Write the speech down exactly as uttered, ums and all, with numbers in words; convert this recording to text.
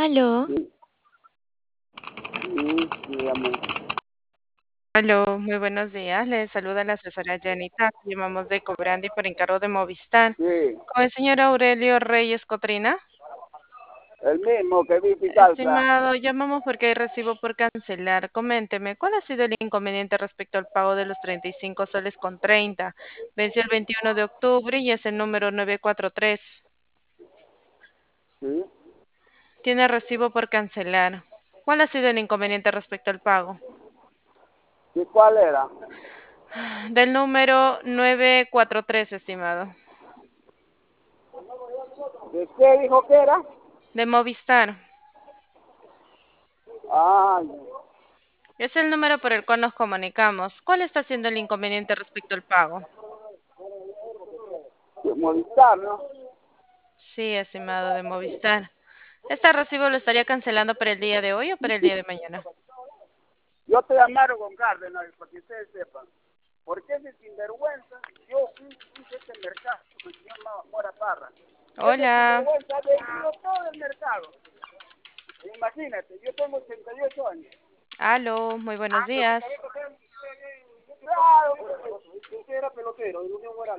Aló, Sí, sí, dígame. Aló, muy buenos días. Les saluda la asesora Janita. Llamamos de Cobrandi por encargo de Movistar. Sí, Con el señor Aurelio Reyes Cotrina. el mismo que vi Picalza. Estimado, llamamos porque hay recibo por cancelar. Coménteme, ¿cuál ha sido el inconveniente respecto al pago de los treinta y cinco soles con treinta? Venció el veintiuno de octubre y es el número nueve cuatro tres. Sí. Tiene recibo por cancelar. ¿Cuál ha sido el inconveniente respecto al pago? ¿Y cuál era? Del número nueve cuatro tres, estimado. ¿De qué dijo que era? De Movistar. Ah, Es el número por el cual nos comunicamos. ¿Cuál está siendo el inconveniente respecto al pago? de Movistar, ¿no? Sí, estimado de Movistar. ¿Este recibo lo estaría cancelando para el día de hoy o para el día de mañana? Yo te llamaron con Cárdenas, para que ustedes sepan. Porque ese sinvergüenza, yo fui, hice este mercado, el señor Ma- Mora Parra. Ese Hola. sinvergüenza ha vendido todo el mercado. Imagínate, yo tengo ochenta y ocho años. Aló, muy buenos días. Claro, usted era pelotero, y no